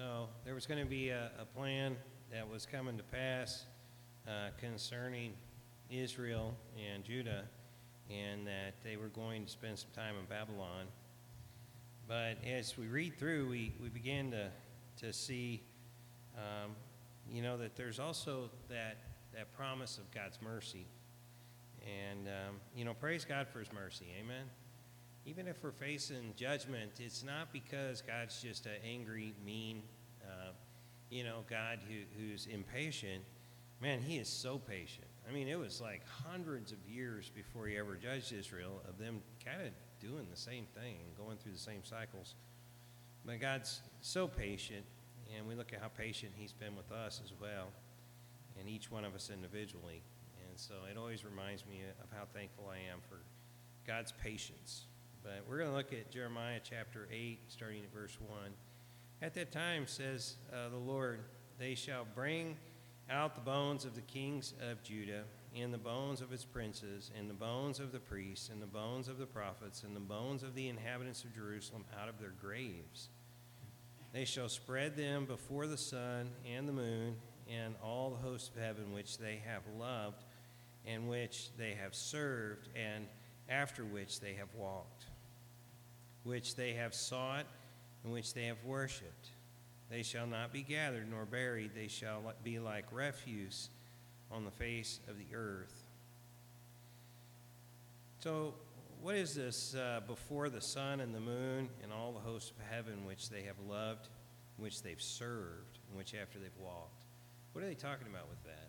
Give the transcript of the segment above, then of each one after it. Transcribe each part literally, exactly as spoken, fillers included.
So there was going to be a, a plan that was coming to pass uh, concerning Israel and Judah, and that they were going to spend some time in Babylon. But as we read through, we, we begin to, to see, um, you know, that there's also that, that promise of God's mercy. And, um, you know, praise God for his mercy. Amen. Even if we're facing judgment, it's not because God's just an angry, mean, uh, you know, God who, who's impatient. Man, he is so patient. I mean, it was like hundreds of years before he ever judged Israel of them kind of doing the same thing, going through the same cycles. But God's so patient, and we look at how patient he's been with us as well, and each one of us individually. And so it always reminds me of how thankful I am for God's patience. But we're going to look at Jeremiah chapter eight, starting at verse one. At that time, says uh, the Lord, they shall bring out the bones of the kings of Judah, and the bones of its princes, and the bones of the priests, and the bones of the prophets, and the bones of the inhabitants of Jerusalem out of their graves. They shall spread them before the sun and the moon, and all the hosts of heaven which they have loved, and which they have served, and after which they have walked, which they have sought, and which they have worshipped. They shall not be gathered nor buried. They shall be like refuse on the face of the earth. So what is this uh, before the sun and the moon and all the hosts of heaven which they have loved, which they've served, and which after they've walked? What are they talking about with that?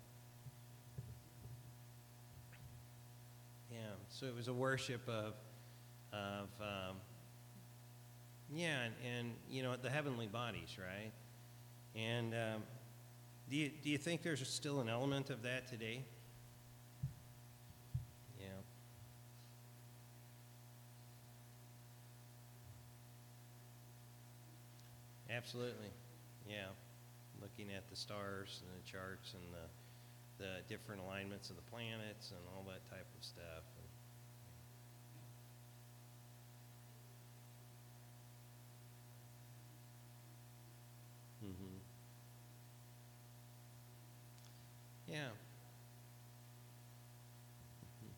Yeah, so it was a worship of, of um, yeah, and, and, you know, the heavenly bodies, right? And um, do you, do you think there's still an element of that today? Yeah. Absolutely. Yeah. Looking at the stars and the charts and the, the different alignments of the planets and all that type of stuff. Mm-hmm. Yeah. Mm-hmm.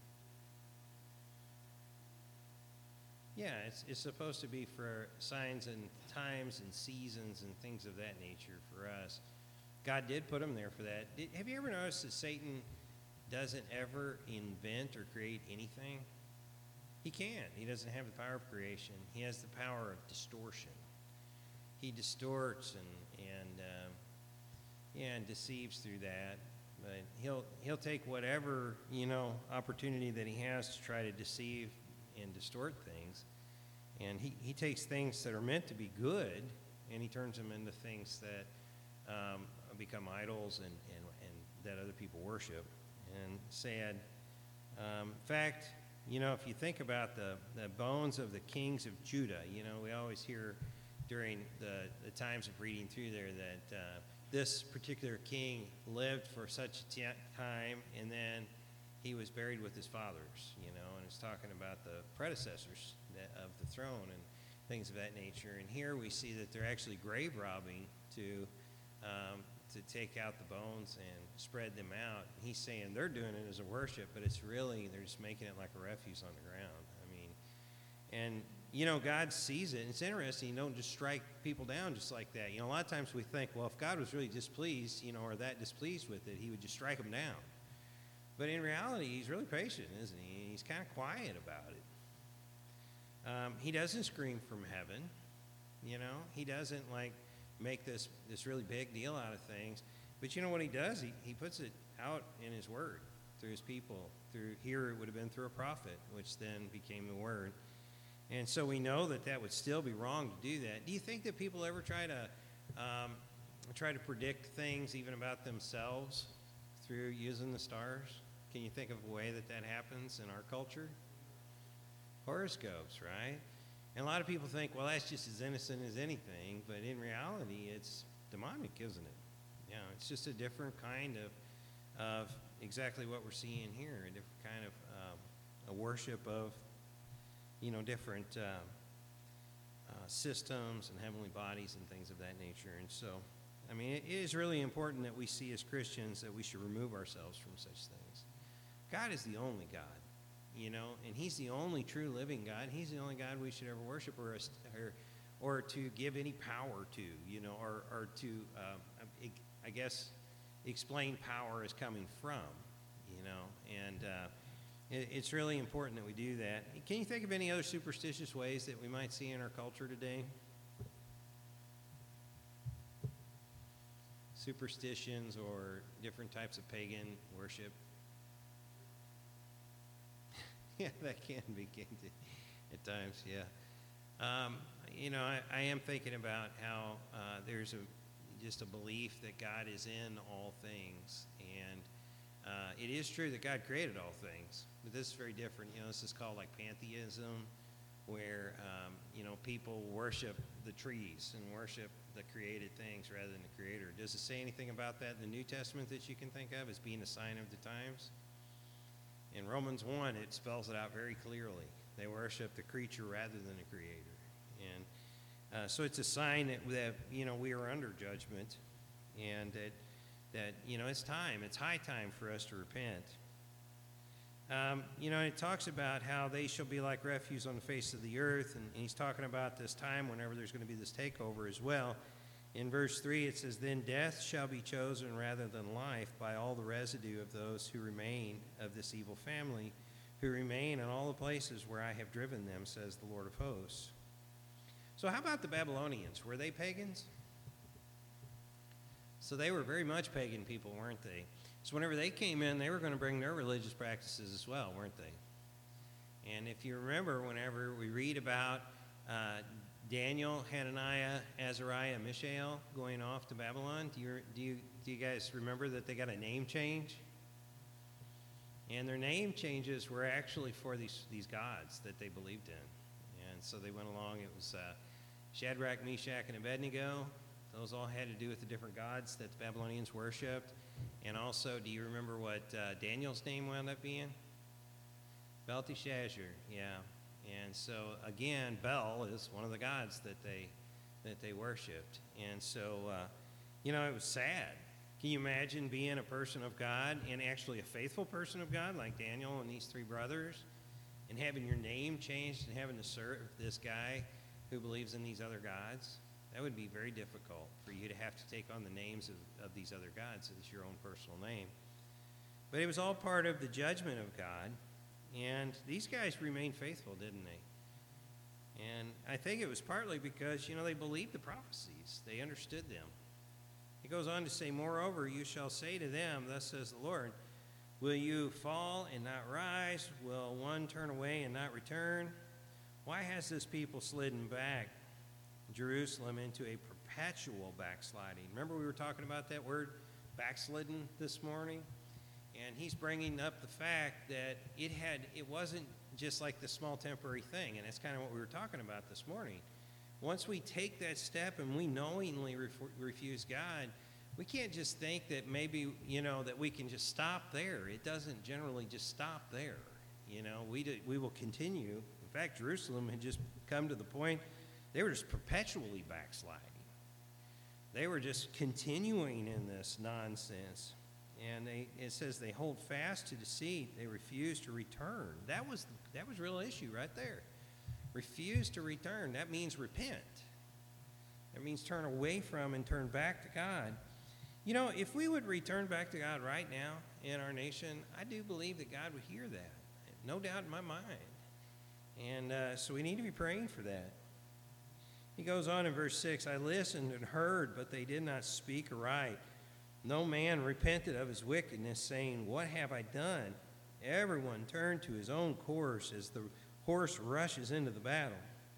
Yeah, it's it's supposed to be for signs and times and seasons and things of that nature for us. God did put them there for that. Did, have you ever noticed that Satan doesn't ever invent or create anything? He can't. He doesn't have the power of creation. He has the power of distortion. He distorts and and um, yeah, and deceives through that. But he'll he'll take whatever, you know, opportunity that he has to try to deceive and distort things, and he, he takes things that are meant to be good and he turns them into things that um, become idols and, and and that other people worship. And sad. Um, in fact, you know, if you think about the the bones of the kings of Judah, you know, we always hear during the, the times of reading through there that uh, this particular king lived for such a t- time, and then he was buried with his fathers, you know, and it's talking about the predecessors that, of the throne and things of that nature. And here we see that they're actually grave robbing to um, to take out the bones and spread them out. He's saying they're doing it as a worship, but it's really, they're just making it like a refuse on the ground. I mean, and you know, God sees it. And it's interesting, you don't just strike people down just like that. You know, a lot of times we think, well, if God was really displeased, you know, or that displeased with it, he would just strike them down. But in reality, he's really patient, isn't he? He's kind of quiet about it. Um, he doesn't scream from heaven, you know. He doesn't, like, make this, this really big deal out of things. But you know what he does? He, he puts it out in his word through his people. Through here, it would have been through a prophet, which then became the word. And so we know that that would still be wrong to do that. Do you think that people ever try to um, try to predict things even about themselves through using the stars? Can you think of a way that that happens in our culture? Horoscopes, right? And a lot of people think, well, that's just as innocent as anything, but in reality, it's demonic, isn't it? You know, it's just a different kind of of exactly what we're seeing here, a different kind of um, a worship of, you know, different uh, uh, systems and heavenly bodies and things of that nature. And so, I mean, it is really important that we see as Christians that we should remove ourselves from such things. God is the only God, you know, and he's the only true living God. He's the only God we should ever worship or, or, or to give any power to, you know, or, or to, um, I guess, explain power as coming from, you know, and uh, it, it's really important that we do that. Can you think of any other superstitious ways that we might see in our culture today? Superstitions or different types of pagan worship. Yeah, that can be kinky at times, yeah. Um, you know, I, I am thinking about how uh, there's a just a belief that God is in all things. And uh, it is true that God created all things, but this is very different. You know, this is called like pantheism, where, um, you know, people worship the trees and worship the created things rather than the Creator. Does it say anything about that in the New Testament that you can think of as being a sign of the times? In Romans one, it spells it out very clearly. They worship the creature rather than the Creator. And uh, so it's a sign that, that, you know, we are under judgment, and that, that, you know, it's time. It's high time for us to repent. Um, you know, it talks about how they shall be like refuse on the face of the earth, and, and he's talking about this time whenever there's going to be this takeover as well. In verse three, it says, "Then death shall be chosen rather than life by all the residue of those who remain of this evil family, who remain in all the places where I have driven them, says the Lord of hosts." So how about the Babylonians? Were they pagans? So they were very much pagan people, weren't they? So whenever they came in, they were going to bring their religious practices as well, weren't they? And if you remember, whenever we read about uh, Daniel, Hananiah, Azariah, Mishael going off to Babylon, do you, do you, do you guys remember that they got a name change? And their name changes were actually for these, these gods that they believed in. And so they went along. It was uh, Shadrach, Meshach, and Abednego. Those all had to do with the different gods that the Babylonians worshipped. And also, do you remember what uh, Daniel's name wound up being? Belteshazzar, yeah. And so, again, Bel is one of the gods that they that they worshipped. And so, uh, you know, it was sad. Can you imagine being a person of God and actually a faithful person of God like Daniel and these three brothers, and having your name changed and having to serve this guy who believes in these other gods? That would be very difficult for you to have to take on the names of, of these other gods as your own personal name. But it was all part of the judgment of God, and these guys remained faithful, didn't they? And I think it was partly because, you know, they believed the prophecies. They understood them. He goes on to say, "Moreover, you shall say to them, thus says the Lord, will you fall and not rise? Will one turn away and not return? Why has this people slidden back Jerusalem into a perpetual backsliding?" Remember we were talking about that word backslidden this morning? And he's bringing up the fact that it had it wasn't just like the small temporary thing, and that's kind of what we were talking about this morning. Once we take that step and we knowingly ref- refuse God, we can't just think that maybe, you know, that we can just stop there. It doesn't generally just stop there. You know, we did, we will continue. In fact, Jerusalem had just come to the point they were just perpetually backsliding. They were just continuing in this nonsense. And they, it says they hold fast to deceit. They refuse to return. That was that was a real issue right there. Refuse to return. That means repent. That means turn away from and turn back to God. You know, if we would return back to God right now in our nation, I do believe that God would hear that. No doubt in my mind. And uh, so we need to be praying for that. He goes on in verse six, "I listened and heard, but they did not speak aright. No man repented of his wickedness, saying, what have I done? Everyone turned to his own course as the horse rushes into the battle."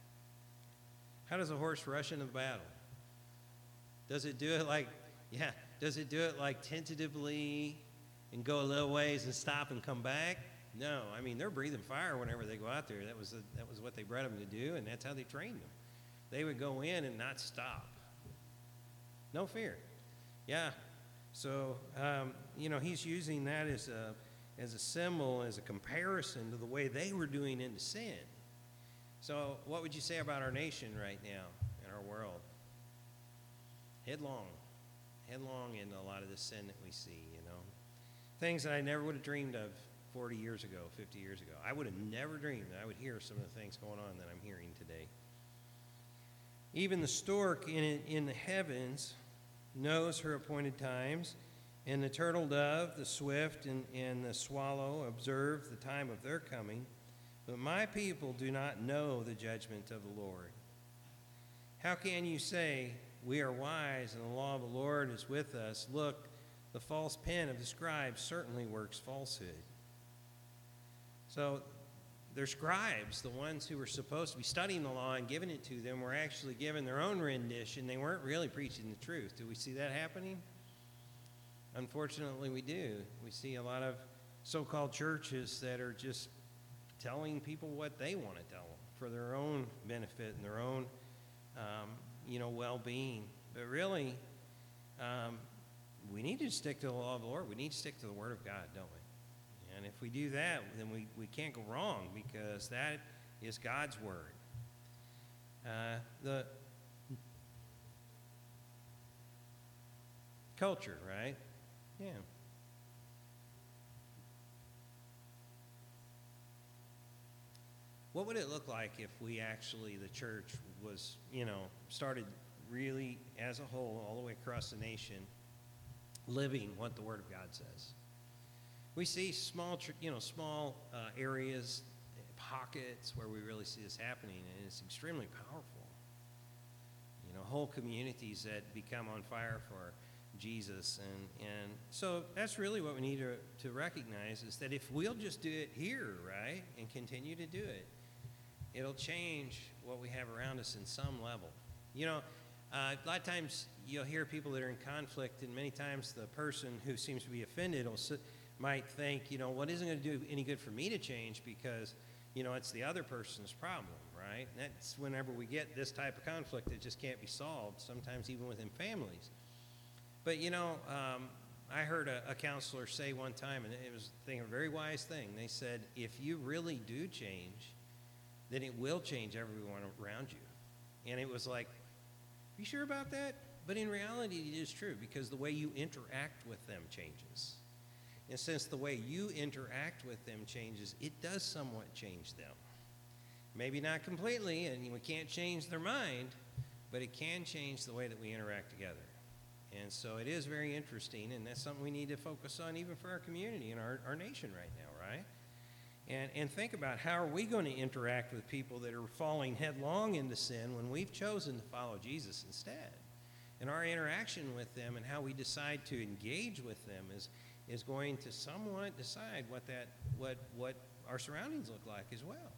How does a horse rush into the battle? Does it do it like, yeah, does it do it like tentatively and go a little ways and stop and come back? No. I mean, they're breathing fire whenever they go out there. That was, a, that was what they bred them to do, and that's how they trained them. They would go in and not stop. No fear. Yeah. So, um, you know, he's using that as a, as a symbol, as a comparison to the way they were doing into sin. So what would you say about our nation right now and our world? Headlong. Headlong into a lot of the sin that we see, you know. Things that I never would have dreamed of forty years ago, fifty years ago. I would have never dreamed that I would hear some of the things going on that I'm hearing today. Even the stork in, in the heavens knows her appointed times, and the turtle dove, the swift, and, and the swallow observe the time of their coming. But my people do not know the judgment of the Lord. How can you say, we are wise, and the law of the Lord is with us? Look, the false pen of the scribes certainly works falsehood. So their scribes, the ones who were supposed to be studying the law and giving it to them, were actually given their own rendition. They weren't really preaching the truth. Do we see that happening? Unfortunately, we do. We see a lot of so-called churches that are just telling people what they want to tell them for their own benefit and their own, um, you know, well-being. But really, um, we need to stick to the law of the Lord. We need to stick to the Word of God, don't we? And if we do that, then we, we can't go wrong, because that is God's Word. Uh, the culture, right? Yeah. What would it look like if we actually, the church, was, you know, started really, as a whole, all the way across the nation, living what the Word of God says? We see small, you know, small uh, areas, pockets where we really see this happening, and it's extremely powerful. You know, whole communities that become on fire for Jesus, and and so that's really what we need to, to recognize, is that if we'll just do it here, right, and continue to do it, it'll change what we have around us in some level. You know, uh, a lot of times you'll hear people that are in conflict, and many times the person who seems to be offended will sit, might think, you know, what isn't going to do any good for me to change, because, you know, it's the other person's problem, right? And that's whenever we get this type of conflict that just can't be solved, sometimes even within families. But, you know, um, I heard a, a counselor say one time, and it was I think, a very wise thing. They said, if you really do change, then it will change everyone around you. And it was like, are you sure about that? But in reality, it is true, because the way you interact with them changes. And since the way you interact with them changes, it does somewhat change them. Maybe not completely, and we can't change their mind, but it can change the way that we interact together. And so it is very interesting, and that's something we need to focus on even for our community and our, our nation right now, right? And, and think about, how are we going to interact with people that are falling headlong into sin when we've chosen to follow Jesus instead? And our interaction with them and how we decide to engage with them is, is going to somewhat decide what, that, what, what our surroundings look like as well.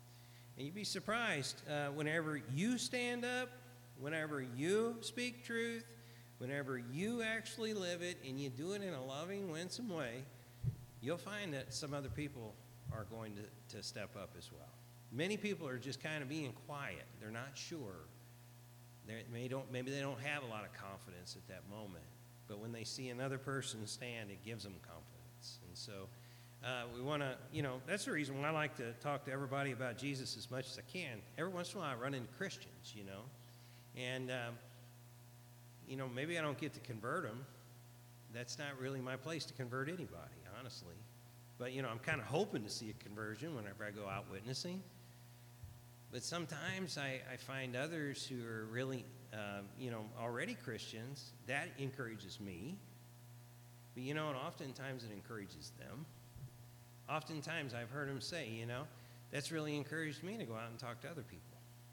And you'd be surprised, uh, whenever you stand up, whenever you speak truth, whenever you actually live it and you do it in a loving, winsome way, you'll find that some other people are going to, to step up as well. Many people are just kind of being quiet. They're not sure. They may don't, maybe they don't have a lot of confidence at that moment. But when they see another person stand, it gives them confidence. And so uh, we want to, you know, that's the reason why I like to talk to everybody about Jesus as much as I can. Every once in a while I run into Christians, you know. And um, you know, maybe I don't get to convert them. That's not really my place to convert anybody, honestly. But, you know, I'm kind of hoping to see a conversion whenever I go out witnessing. But sometimes I, I find others who are really, uh, you know, already Christians. That encourages me. But, you know, and oftentimes it encourages them. Oftentimes I've heard them say, you know, that's really encouraged me to go out and talk to other people.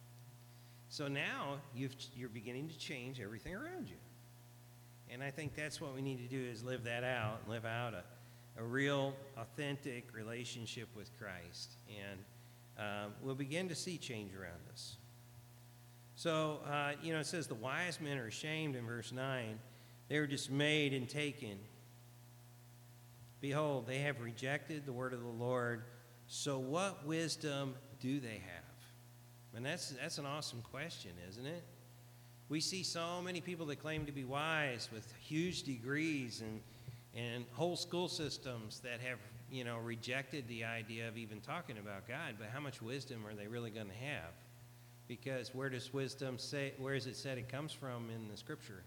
So now you've, you're beginning to change everything around you. And I think that's what we need to do, is live that out, live out a, a real, authentic relationship with Christ. And uh, we'll begin to see change around us. So, uh, you know, it says the wise men are ashamed in verse nine. They were dismayed and taken. Behold, they have rejected the word of the Lord. So what wisdom do they have? And that's, that's an awesome question, isn't it? We see so many people that claim to be wise with huge degrees and, and whole school systems that have you know, rejected the idea of even talking about God, but how much wisdom are they really going to have? Because where does wisdom say, where is it said it comes from in the scripture?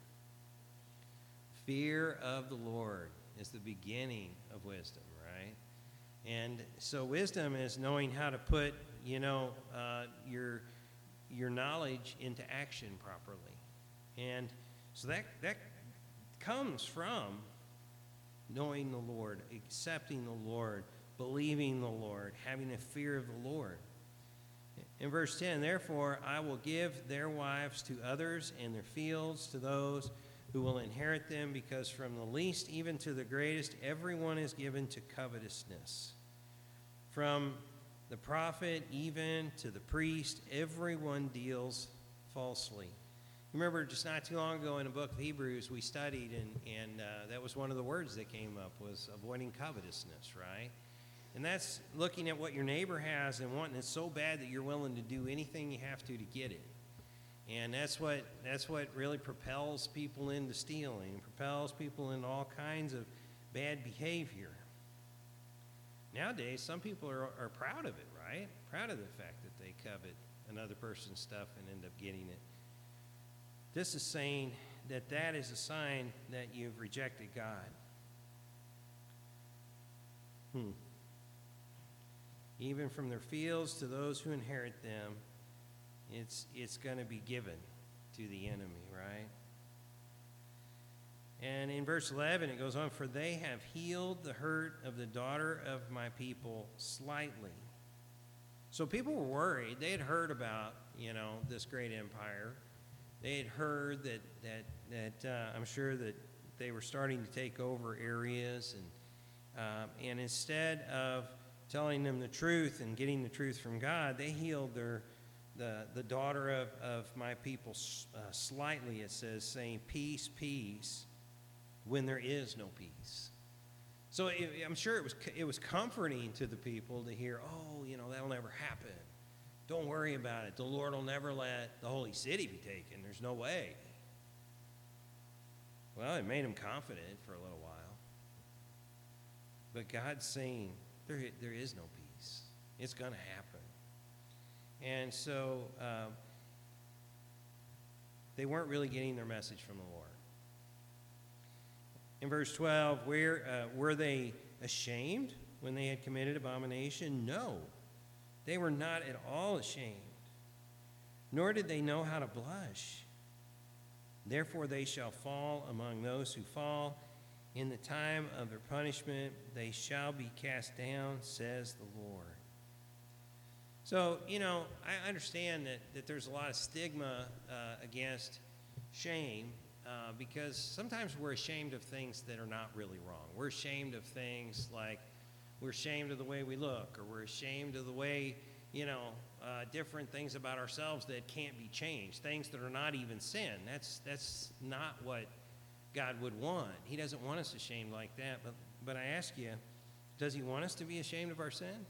Fear of the Lord is the beginning of wisdom, right? And so wisdom is knowing how to put, you know, uh, your your knowledge into action properly. And so that that comes from knowing the Lord, accepting the Lord, believing the Lord, having a fear of the Lord. In verse ten, therefore I will give their wives to others and their fields to those who will inherit them, because from the least even to the greatest everyone is given to covetousness. From the prophet even to the priest, everyone deals falsely. Remember, just not too long ago in the book of Hebrews, we studied, and, and uh, that was one of the words that came up, was avoiding covetousness, right? And that's looking at what your neighbor has and wanting it so bad that you're willing to do anything you have to to get it. And that's what that's what really propels people into stealing, propels people into all kinds of bad behavior. Nowadays, some people are, are proud of it, right? Proud of the fact that they covet another person's stuff and end up getting it. This is saying that that is a sign that you've rejected God. Hmm. Even from their fields to those who inherit them, it's it's going to be given to the enemy, right? And in verse eleven, it goes on, for they have healed the hurt of the daughter of my people slightly. So people were worried. They had heard about, you know, this great empire. They had heard that, that, that uh, I'm sure that they were starting to take over areas. And, um, and instead of telling them the truth and getting the truth from God, they healed their the, the daughter of, of my people uh, slightly, it says, saying, peace, peace, when there is no peace. So it, I'm sure it was it was comforting to the people to hear, oh, you know, that'll never happen. Don't worry about it. The Lord will never let the holy city be taken. There's no way. Well, it made them confident for a little while. But God's saying there, there is no peace. It's going to happen. And so um, they weren't really getting their message from the Lord. In verse twelve, where, uh, were they ashamed when they had committed abomination? No, they were not at all ashamed, nor did they know how to blush. Therefore they shall fall among those who fall. In the time of their punishment they shall be cast down, says the Lord. So, you know, I understand that, that there's a lot of stigma uh, against shame uh, because sometimes we're ashamed of things that are not really wrong. We're ashamed of things like we're ashamed of the way we look, or we're ashamed of the way, you know, uh, different things about ourselves that can't be changed, things that are not even sin. That's, that's not what God would want. He doesn't want us ashamed like that. But, but I ask you, does he want us to be ashamed of our sin?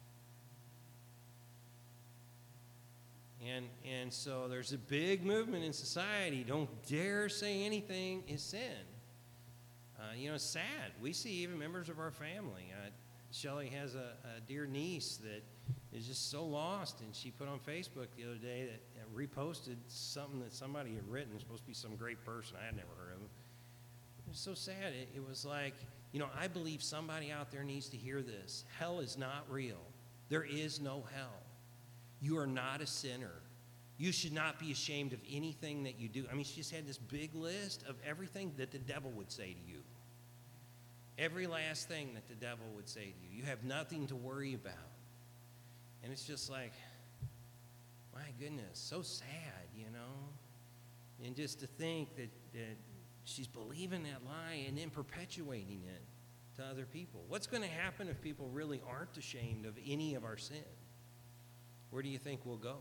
And, and so there's a big movement in society. Don't dare say anything is sin. Uh, you know, it's sad. We see even members of our family. Uh, Shelley has a, a dear niece that is just so lost, and she put on Facebook the other day that, that reposted something that somebody had written. It was supposed to be some great person. I had never heard of him. It was so sad. It, it was like, you know, I believe somebody out there needs to hear this. Hell is not real. There is no hell. You are not a sinner. You should not be ashamed of anything that you do. I mean, she just had this big list of everything that the devil would say to you. Every last thing that the devil would say to you. You have nothing to worry about. And it's just like, my goodness, so sad, you know? And just to think that, that she's believing that lie and then perpetuating it to other people. What's going to happen if people really aren't ashamed of any of our sin? Where do you think we'll go?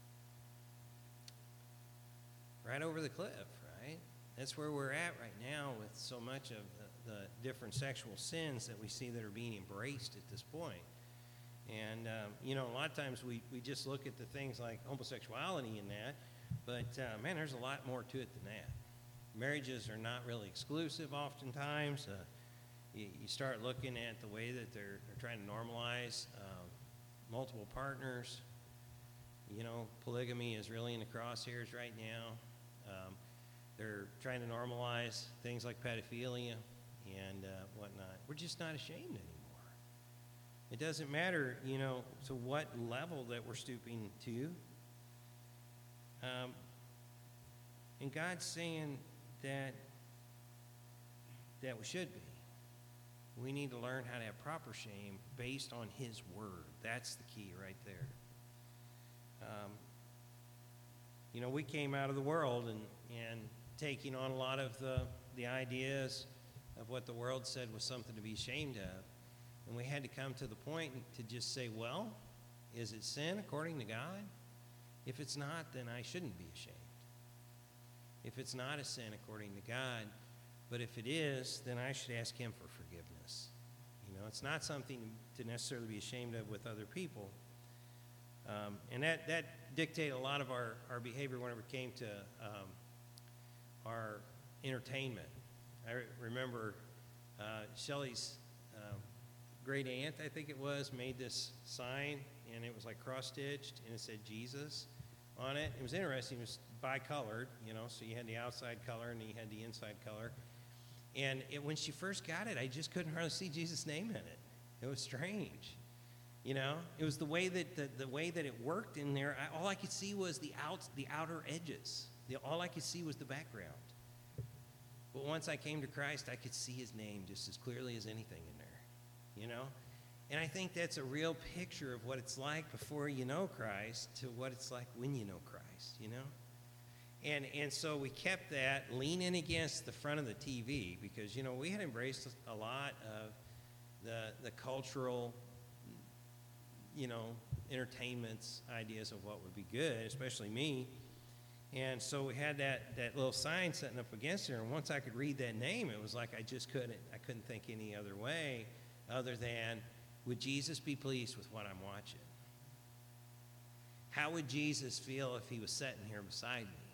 Right over the cliff, right? That's where we're at right now with so much of the, the different sexual sins that we see that are being embraced at this point. And, um, you know, a lot of times we, we just look at the things like homosexuality and that, but, uh, man, there's a lot more to it than that. Marriages are not really exclusive oftentimes. Uh, you, you start looking at the way that they're, they're trying to normalize um, multiple partners. You know, polygamy is really in the crosshairs right now. Um, they're trying to normalize things like pedophilia and uh, whatnot. We're just not ashamed anymore. It doesn't matter, you know, to what level that we're stooping to. Um, and God's saying that that we should be. We need to learn how to have proper shame based on His Word. That's the key right there. Um, you know, we came out of the world and, and taking on a lot of the, the ideas of what the world said was something to be ashamed of. And we had to come to the point to just say, well, is it sin according to God? If it's not, then I shouldn't be ashamed. If it's not a sin according to God, but if it is, then I should ask Him for forgiveness. You know, it's not something to necessarily be ashamed of with other people. Um, and that, that dictated a lot of our, our behavior whenever it came to um, our entertainment. I re- remember uh, Shelley's um, great aunt, I think it was, made this sign, and it was like cross-stitched, and it said Jesus on it. It was interesting. It was bicolored, you know, so you had the outside color and you had the inside color. And it, when she first got it, I just couldn't hardly see Jesus' name in it. It was strange. You know, it was the way that the, the way that it worked in there. I, all I could see was the out the outer edges. The, all I could see was the background. But once I came to Christ, I could see His name just as clearly as anything in there. You know, and I think that's a real picture of what it's like before you know Christ to what it's like when you know Christ. You know, and and so we kept that leaning against the front of the T V because you know we had embraced a lot of the the cultural, you know, entertainment's ideas of what would be good, especially me. And so we had that, that little sign sitting up against her, and once I could read that name, it was like I just couldn't, I couldn't think any other way other than, would Jesus be pleased with what I'm watching? How would Jesus feel if He was sitting here beside me?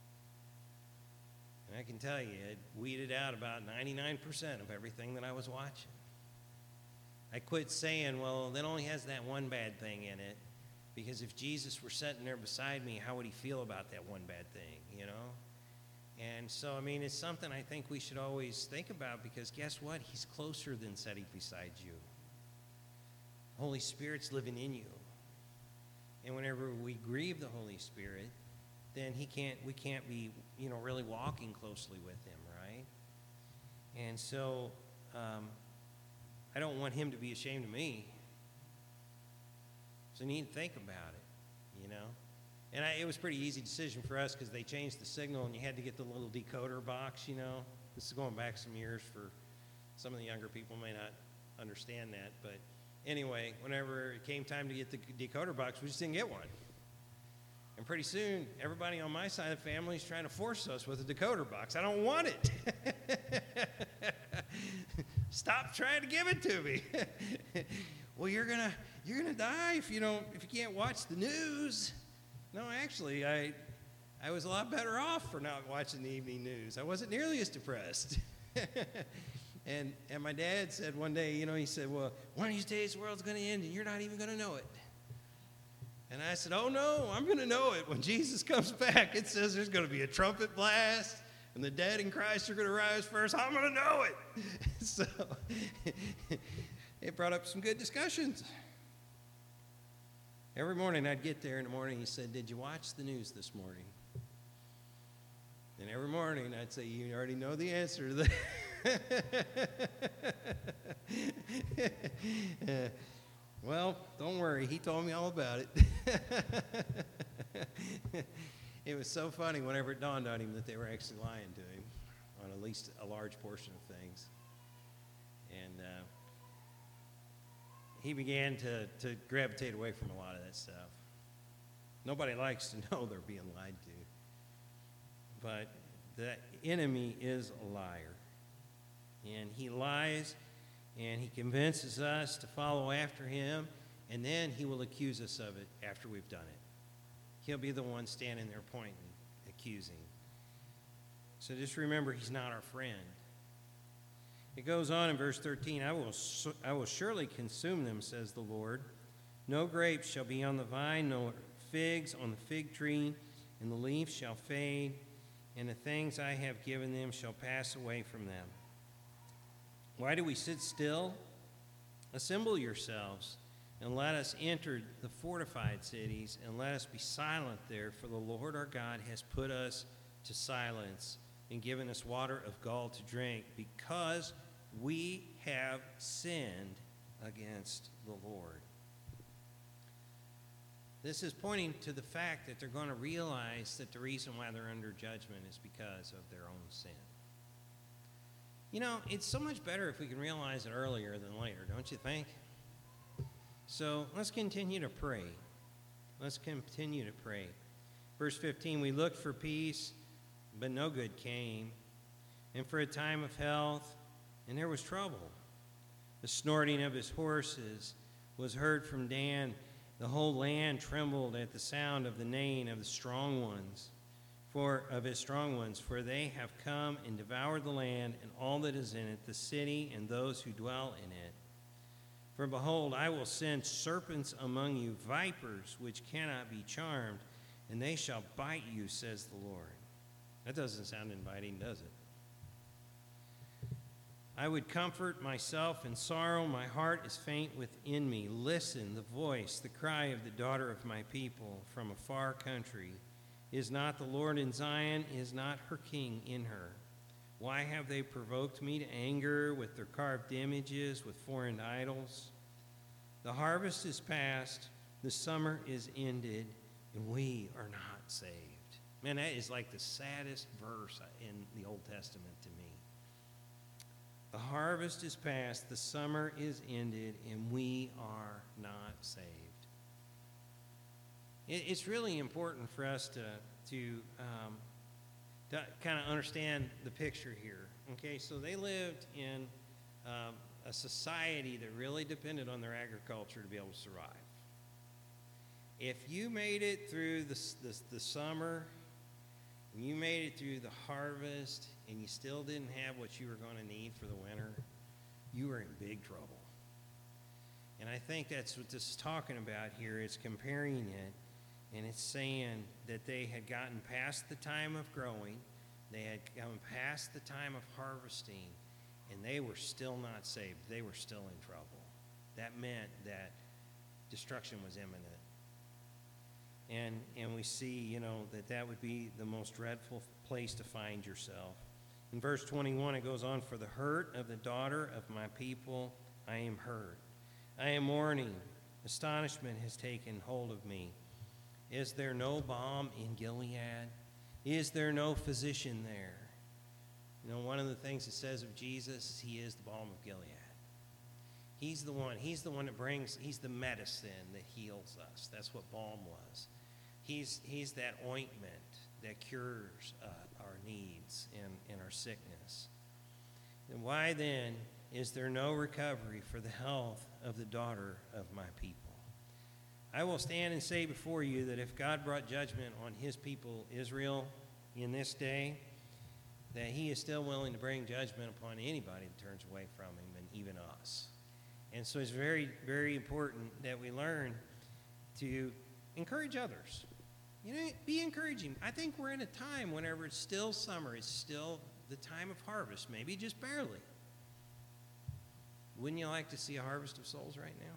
And I can tell you, it weeded out about ninety-nine percent of everything that I was watching. I quit saying, well, that only has that one bad thing in it, because if Jesus were sitting there beside me, how would He feel about that one bad thing, you know? And so, I mean, it's something I think we should always think about because guess what? He's closer than sitting beside you. Holy Spirit's living in you. And whenever we grieve the Holy Spirit, then he can't, we can't be, you know, really walking closely with Him, right? And so, um, I don't want Him to be ashamed of me. So you need to think about it, you know. And I, it was a pretty easy decision for us because they changed the signal and you had to get the little decoder box, you know. This is going back some years for some of the younger people may not understand that. But anyway, whenever it came time to get the decoder box, we just didn't get one. And pretty soon, everybody on my side of the family is trying to force us with a decoder box. I don't want it. Stop trying to give it to me. Well, you're gonna you're gonna die if you don't if you can't watch the news. No, actually, I I was a lot better off for not watching the evening news. I wasn't nearly as depressed. and and my dad said one day, you know, he said, well, one of these days the world's gonna end and you're not even gonna know it. And I said, oh no, I'm gonna know it when Jesus comes back. It says there's gonna be a trumpet blast. And the dead in Christ are going to rise first. I'm going to know it. So it brought up some good discussions. Every morning I'd get there in the morning. He said, did you watch the news this morning? And every morning I'd say, you already know the answer to that. Well, don't worry. He told me all about it. It was so funny whenever it dawned on him that they were actually lying to him on at least a large portion of things. And uh, he began to, to gravitate away from a lot of that stuff. Nobody likes to know they're being lied to. But the enemy is a liar. And he lies, and he convinces us to follow after him, and then he will accuse us of it after we've done it. He'll be the one standing there pointing, accusing. So just remember, he's not our friend. It goes on in verse thirteen, I will, I will surely consume them, says the Lord. No grapes shall be on the vine, no figs on the fig tree, and the leaf shall fade, and the things I have given them shall pass away from them. Why do we sit still? Assemble yourselves, and let us enter the fortified cities, and let us be silent there, for the Lord our God has put us to silence and given us water of gall to drink, because we have sinned against the Lord. This is pointing to the fact that they're going to realize that the reason why they're under judgment is because of their own sin. You know, it's so much better if we can realize it earlier than later, don't you think? So let's continue to pray. Let's continue to pray. Verse fifteen, we looked for peace, but no good came, and for a time of health, and there was trouble. The snorting of his horses was heard from Dan. The whole land trembled at the sound of the neighing of the strong ones, for of his strong ones, for they have come and devoured the land and all that is in it, the city and those who dwell in it. For behold, I will send serpents among you, vipers which cannot be charmed, and they shall bite you, says the Lord. That doesn't sound inviting, does it? I would comfort myself in sorrow. My heart is faint within me. Listen, the voice, the cry of the daughter of my people from a far country. Is not the Lord in Zion? Is not her king in her? Why have they provoked me to anger with their carved images, with foreign idols? The harvest is past, the summer is ended, and we are not saved. Man, that is like the saddest verse in the Old Testament to me. The harvest is past, the summer is ended, and we are not saved. It's really important for us to, to, um, to kind of understand the picture here. Okay, so they lived in um, a society that really depended on their agriculture to be able to survive. If you made it through the, the, the summer, and you made it through the harvest, and you still didn't have what you were going to need for the winter, you were in big trouble. And I think that's what this is talking about here. It's comparing it. And it's saying that they had gotten past the time of growing, they had gone past the time of harvesting, and they were still not saved. They were still in trouble. That meant that destruction was imminent. And, and we see, you know, that that would be the most dreadful place to find yourself. In verse twenty-one, it goes on, for the hurt of the daughter of my people, I am hurt. I am mourning. Astonishment has taken hold of me. Is there no balm in Gilead? Is there no physician there? You know, one of the things it says of Jesus is he is the balm of Gilead. He's the one. He's the one that brings, he's the medicine that heals us. That's what balm was. He's, he's that ointment that cures uh, our needs and, and our sickness. And why then is there no recovery for the health of the daughter of my people? I will stand and say before you that if God brought judgment on his people Israel in this day, that he is still willing to bring judgment upon anybody that turns away from him, and even us. And so it's very, very important that we learn to encourage others. You know, be encouraging. I think we're in a time whenever it's still summer, it's still the time of harvest, maybe just barely. Wouldn't you like to see a harvest of souls right now?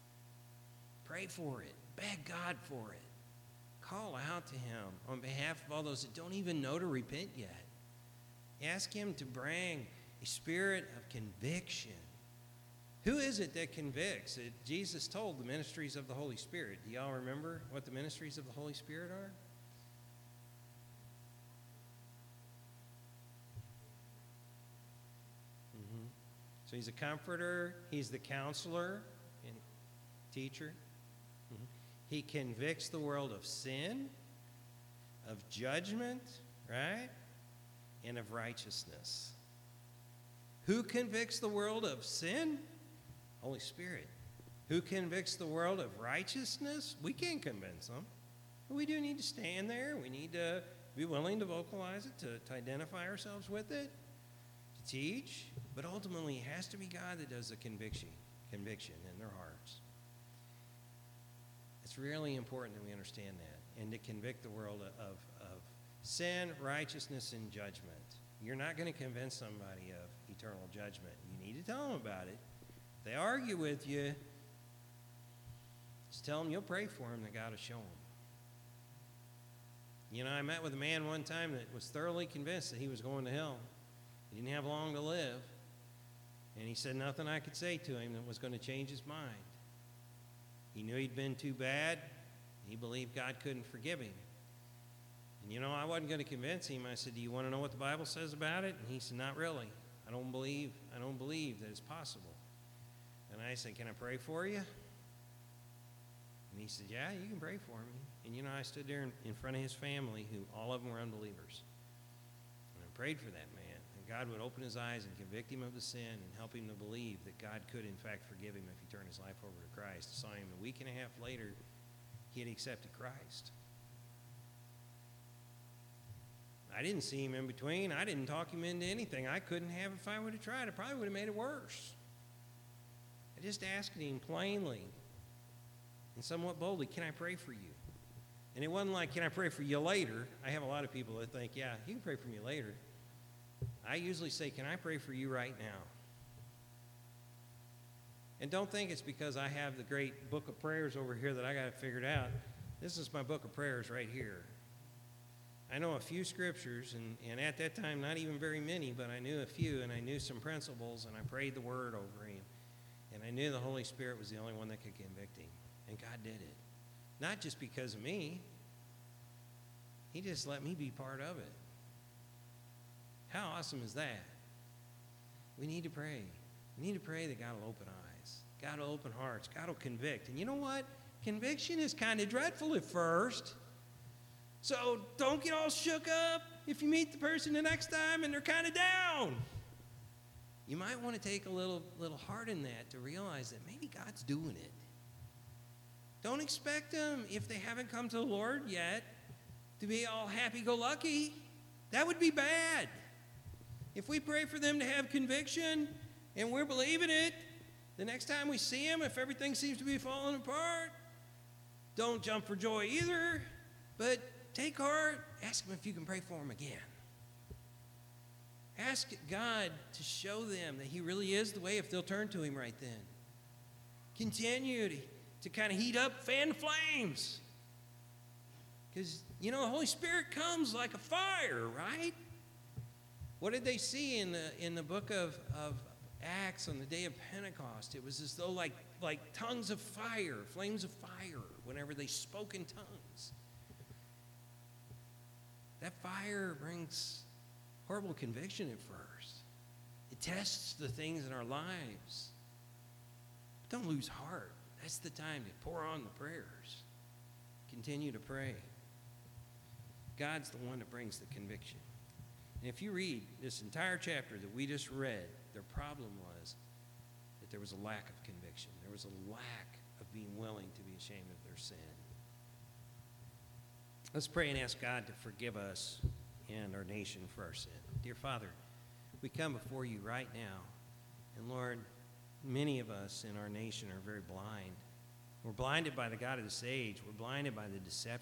Pray for it. Beg God for it. Call out to him on behalf of all those that don't even know to repent yet. Ask him to bring a spirit of conviction. Who is it that convicts? It, Jesus told the ministries of the Holy Spirit. Do y'all remember what the ministries of the Holy Spirit are? Mm-hmm. So he's a comforter. He's the counselor and teacher. Mm-hmm. He convicts the world of sin, of judgment, right? And of righteousness. Who convicts the world of sin? Holy Spirit. Who convicts the world of righteousness? We can't convince them. But we do need to stand there. We need to be willing to vocalize it, to, to identify ourselves with it, to teach, but ultimately it has to be God that does the conviction, conviction in their hearts. It's really important that we understand that and to convict the world of, of sin, righteousness, and judgment. You're not going to convince somebody of eternal judgment. You need to tell them about it. If they argue with you, just tell them you'll pray for them, that God will show them. You know, I met with a man one time that was thoroughly convinced that he was going to hell. He didn't have long to live. And he said nothing I could say to him that was going to change his mind. He knew he'd been too bad. He believed God couldn't forgive him. And, you know, I wasn't going to convince him. I said, do you want to know what the Bible says about it? And he said, not really. I don't believe, I don't believe that it's possible. And I said, can I pray for you? And he said, yeah, you can pray for me. And, you know, I stood there in, in front of his family, who all of them were unbelievers. And I prayed for that man. And God would open his eyes and convict him of the sin and help him to believe that God could, in fact, forgive him if he turned his life over to Christ. I saw him a week and a half later, he had accepted Christ. I didn't see him in between. I didn't talk him into anything. I couldn't have if I would have tried. I probably would have made it worse. I just asked him plainly and somewhat boldly, can I pray for you? And it wasn't like, can I pray for you later? I have a lot of people that think, yeah, you can pray for me later. I usually say, can I pray for you right now? And don't think it's because I have the great book of prayers over here that I got it figured out. This is my book of prayers right here. I know a few scriptures, and, and at that time, not even very many, but I knew a few, and I knew some principles, and I prayed the word over him. And I knew the Holy Spirit was the only one that could convict him. And God did it. Not just because of me. He just let me be part of it. How awesome is that? We need to pray. We need to pray that God will open eyes. God will open hearts. God will convict. And you know what? Conviction is kind of dreadful at first. So don't get all shook up if you meet the person the next time and they're kind of down. You might want to take a little, little heart in that to realize that maybe God's doing it. Don't expect them, if they haven't come to the Lord yet, to be all happy-go-lucky. That would be bad. If we pray for them to have conviction and we're believing it, the next time we see them, if everything seems to be falling apart, don't jump for joy either, but take heart. Ask them if you can pray for them again. Ask God to show them that he really is the way if they'll turn to him right then. Continue to, to kind of heat up, fan the flames. Because, you know, the Holy Spirit comes like a fire, right? What did they see in the in the book of, of Acts on the day of Pentecost? It was as though like, like tongues of fire, flames of fire, whenever they spoke in tongues. That fire brings horrible conviction at first. It tests the things in our lives. But don't lose heart. That's the time to pour on the prayers. Continue to pray. God's the one that brings the conviction. And if you read this entire chapter that we just read, their problem was that there was a lack of conviction. There was a lack of being willing to be ashamed of their sin. Let's pray and ask God to forgive us and our nation for our sin. Dear Father, we come before you right now. And Lord, many of us in our nation are very blind. We're blinded by the God of this age. We're blinded by the deception